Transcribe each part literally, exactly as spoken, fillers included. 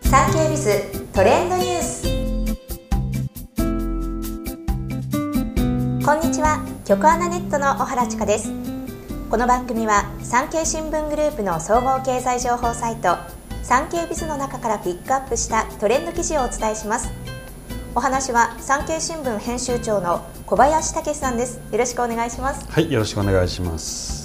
サンケイビズトレンドニュース。こんにちは、局アナネットの小原千佳です。この番組は産経新聞グループの総合経済情報サイトサンケイビズの中からピックアップしたトレンド記事をお伝えします。お話は産経新聞編集長の小林武さんです。よろしくお願いします。 はい、よろしくお願いします。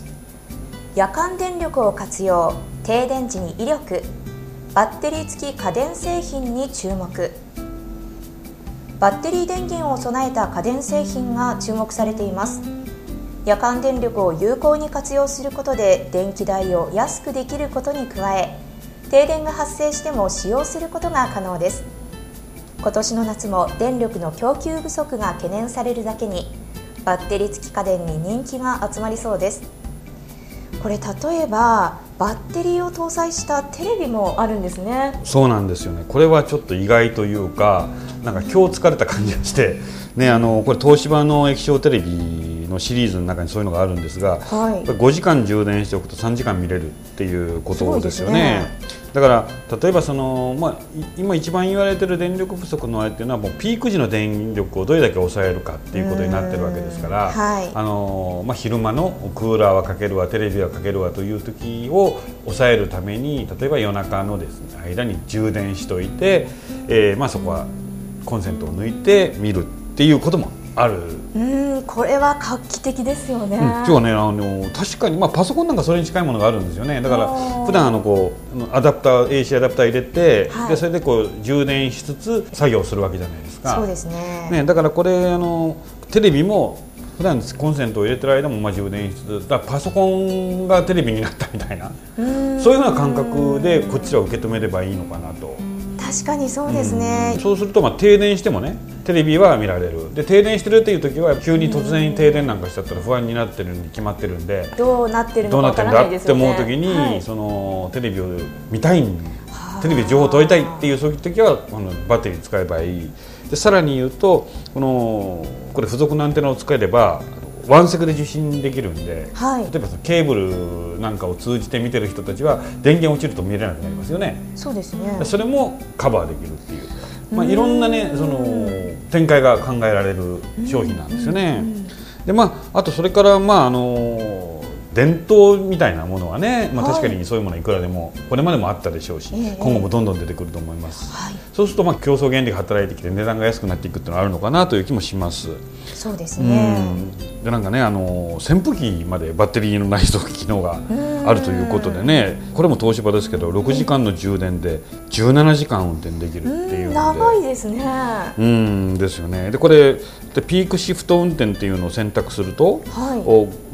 夜間電力を活用、停電時に威力、バッテリー付き家電製品に注目。バッテリー電源を備えた家電製品が注目されています。夜間電力を有効に活用することで電気代を安くできることに加え、停電が発生しても使用することが可能です。今年の夏も電力の供給不足が懸念されるだけに、バッテリー付き家電に人気が集まりそうです。これ例えばバッテリーを搭載したテレビもあるんですね。 そうなんですよね。これはちょっと意外というか、なんか今日疲れた感じがしてね、あのこれ東芝の液晶テレビのシリーズの中にそういうのがあるんですが、はい、ごじかん充電しておくとさんじかん見れるっていうことですよね。だから例えばその、まあ、今一番言われている電力不足のあれっていうのはもうピーク時の電力をどれだけ抑えるかっていうことになってるわけですから、はい、あのまあ、昼間のクーラーはかけるわテレビはかけるわという時を抑えるために、例えば夜中のです、ね、間に充電しといて、えーまあ、そこはコンセントを抜いて見るっていうこともある。 うん、これは画期的ですよね。うん、 今日はね、あの確かに、まあ、パソコンなんかそれに近いものがあるんですよね。だから普段あのこうアダプター エーシー アダプター入れて、はい、でそれでこう充電しつつ作業するわけじゃないですか。 そうですね。 ね、だからこれあのテレビも普段コンセントを入れてる間もまあ充電しつつ、だパソコンがテレビになったみたいな、そういうふうな感覚でこちらを受け止めればいいのかなと。 確かにそうですね。 うん、そうするとまあ停電してもね、テレビは見られる。で停電してるっていう時は急に突然停電なんかしちゃったら不安になってるに決まってるんで、 どうなってるのかわからないですよね。 どうなってるんだって思う時に、はい、そのテレビを見たい、テレビで情報を取りたいっていうそういう時はこのバッテリー使えばいい。でさらに言うとこのこれ付属のアンテナを使えればワンセグで受信できるんで、はい、例えばそのケーブルなんかを通じて見てる人たちは電源落ちると見れなくなりますよね。 そうですね。 それもカバーできるっていう、まあ、いろんなねその展開が考えられる商品なんですよね。で、まあ、あとそれから、まあ、あの伝統みたいなものはね、まあ、確かにそういうものはいくらでもこれまでもあったでしょうし、はい、今後もどんどん出てくると思います。はい、そうするとまあ競争原理が働いてきて値段が安くなっていくっていうのがあるのかなという気もします。 そうですね。 でなんかね、あの扇風機までバッテリーの内蔵機能があるということでね、これも東芝ですけどろくじかんの充電でじゅうななじかん運転できるっていうので、 長いですね。 うんですよね。でこれでピークシフト運転っていうのを選択すると、はい、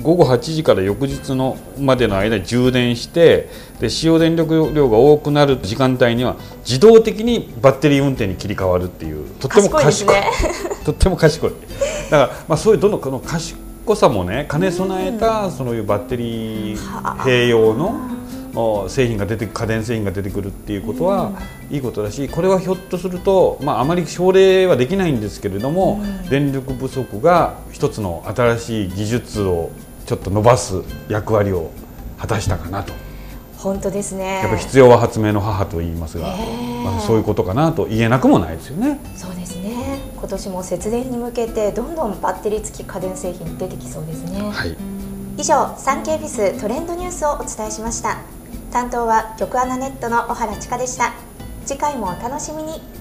ごごはちじから翌日のまでの間に充電して、で使用電力量が多くなる時間帯には自動的にバッテリー運転に切り替わるっていう、とっても賢い、賢いですね。とっても賢い。だから、まあ、そういうどんどんこの賢さもね兼ね備えたそういうバッテリー併用の製品が出て家電製品が出てくるっていうことはいいことだし、これはひょっとすると、まあ、あまり奨励はできないんですけれども、電力不足が一つの新しい技術をちょっと伸ばす役割を果たしたかなと。 本当ですね。 やっぱり必要は発明の母と言いますが、まあ、そういうことかなと言えなくもないですよね。 そうですね。今年も節電に向けてどんどんバッテリー付き家電製品出てきそうですね。はい、以上、サンケイビズトレンドニュースをお伝えしました。担当は局アナネットの小原千佳でした。次回もお楽しみに。